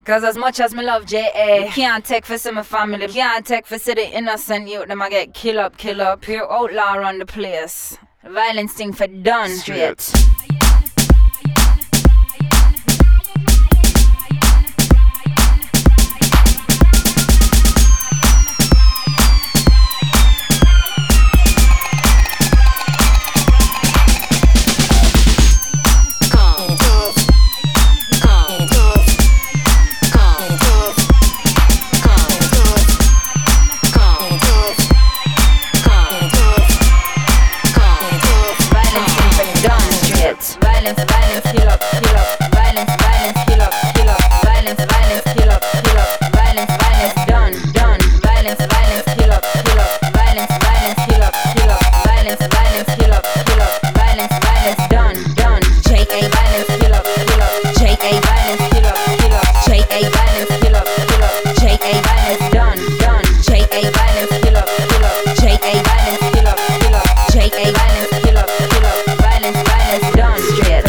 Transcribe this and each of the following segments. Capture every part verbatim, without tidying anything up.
Cause as much as me love J A, you can't take for see my family, you can't take for see the innocent youth. Them I get kill up, kill up. Pure outlaw around the place. The violence thing for done straight. Violence, violence, kill up, kill up. Violence, violence, kill up, kill up. Violence, violence, kill up, kill up. Violence, violence, done, done. Violence, violence, kill up, kill up. Violence, violence, kill up, kill up. Violence, violence, kill up, kill up. Violence, violence, done, done. J A violence, kill up, kill up. J A violence, kill up, kill up. J A violence, kill up, kill up. J A violence, done, done. J A violence, kill up, kill up. J A violence, kill up, kill up. J A violence, kill up, kill up. Violence, violence, done. Straight.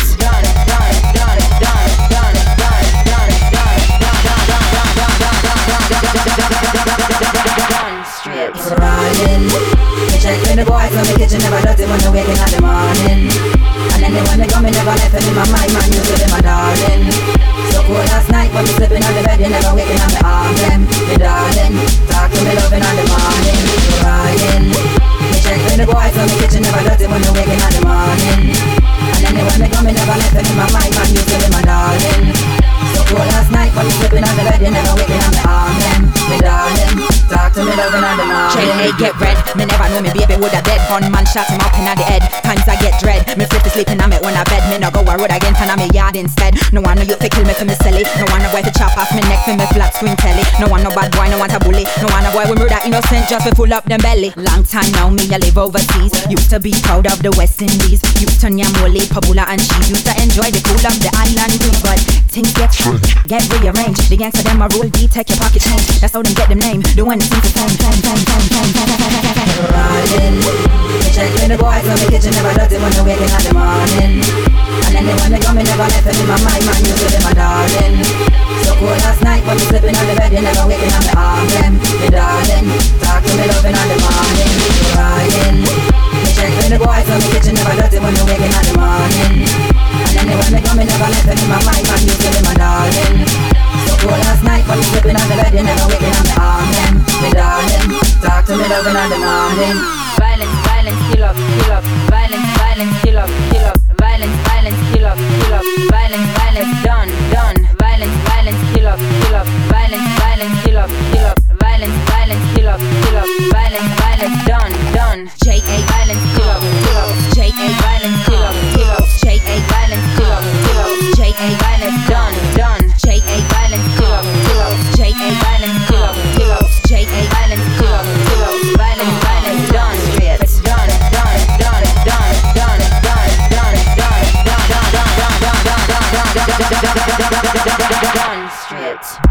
Riding, me check with the boys on the kitchen, never dirty when they waking in the morning. And then they when they come, me never left them in my mind, man, you say my darling. So cold last night, when me sleeping on the bed, you never waking on the arm, them, me darling. Talk to me loving on the morning. Riding, me check with the boys on the kitchen, never dirty when they waking in the morning. And then they when they come, me never left them in my mind, man, you say my darling. So cold last night, when me sleeping on the bed, you never waking on the arm, them, me darling. Talk to me loving on the morning. J A get red, me never know me baby would a dead. Gun man shot him up in the head. Times I get dread, me flip to sleeping on me when I bed. Me no go a road again, turn on me yard instead. No one know you fi kill me for me silly. No one a boy fi chop off me neck for me flat screen telly. No one no bad boy, no want a bully. No one a boy we murder innocent just fi full up them belly. Long time now me a live overseas. Used to be proud of the West Indies. Used to nyamole, pabula and cheese. Used to enjoy the cool of the island breeze. But things get get rearranged. The gangsta them a roll deep, take your pocket change. That's how them get them name. The one that seems to same, same, same, same, same, same, same, same, same. Riding, me check with the boys on the kitchen, never dirty when they waking in the morning. And then they when they come, me never left them in my mind, man, you say my darling. So cold last night, when you sleeping on the bed, you never waking on the arm, them, me darling. Talk to me loving on the morning. Riding, me check with the boys on the kitchen, never dirty when they waking in the morning. And then they when they come, me never left them in my mind, man, you say my darling. So cold last night, when you sleeping on the bed, you never waking on the arm, them, me darling. Talk to me loving on the morning. Violence, violence, kill up, kill up. Violence, violence, kill up, kill up. Violence, violence, kill up, kill up. Violence, violence, done, done. Violence, violence, kill up, kill up. Violence, violence, kill up, kill up. Violence, violence, kill up, kill up. Violence, violence, done, done. J A violence, kill up, kill up. J A violence, kill up, kill up. J A violence, kill up, kill up. J A violence, done, done. J A violence, kill up, kill up. J A violence, kill up, kill up. J A violence, kill up, kill up. Violence, violence, done, straight. Done, done, done, done, done, done, done, done, done, done, done, done, done, done, done, done, done, done, done, done, straight.